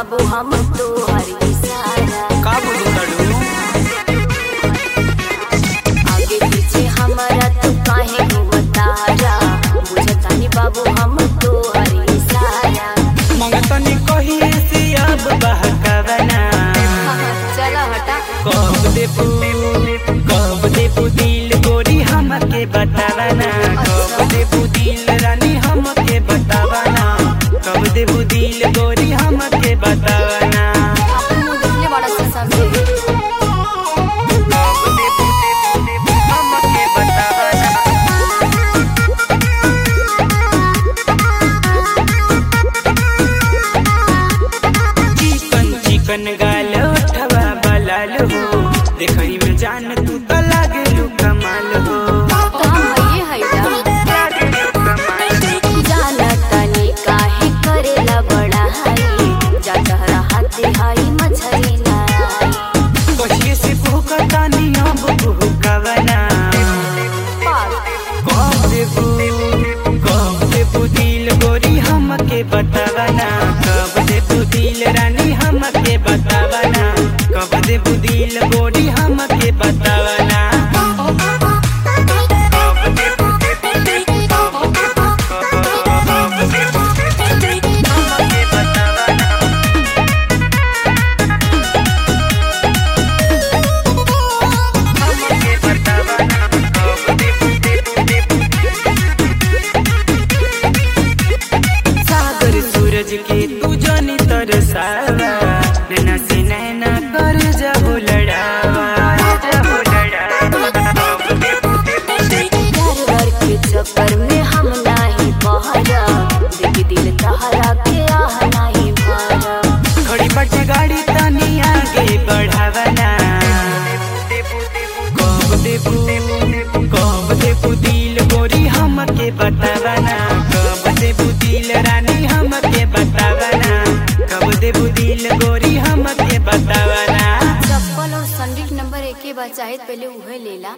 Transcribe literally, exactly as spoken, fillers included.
बाबू हम तो हरी सारा का बोलू आगे पीछे हमारा तो काहे घुमतारा बुझतानी बाबू हम तो हरी सारा मंगतनी कही से अब बहकवना चला हटा कब देबू कब देबू दिल गोरी हमके बतावना कब देबू दिल रानी हमके बतावना कब देबू दिल गोरी हमके बतावना मुंह देखले बड़ा से समझे कब देबू देबू हमके बतावना चिकन चिकन गाल उठवा बलाल हो देखई में जान तू तो लागेलू कमाल हो काम है हैदा जाना तनी काहे करेला बड़ा हाई जा तहरा हाथे हाई मछरी ना कहिए से भूखता नहीं अब भूखवना कब देबू कब देबू दिल गोरी हमके बतावना कब देबू दिल रानी हमके बतावना कब देबू दिल गोरी हमके बतावना कब देबू हमके बतावना हमके बतावना कब देबू सागर सूरज के तू जानी तरसावा नैना से नैना कर जाबो लड़ावा जाबो लड़ावा घर घर के चक्कर में हम नाही बहरा देखी दिल तहरा के आह नाही भरा खड़ी बट गाड़ी तनी आगे बढ़ावना कब देबू कब देबू दिल गोरी हमके बतावना कब देबू दिल रानी हमके बतावना कब देबू दिल गोरी हमके बतावना चप्पल और संडील नंबर एक के बा चाहे पहले उहे लेला।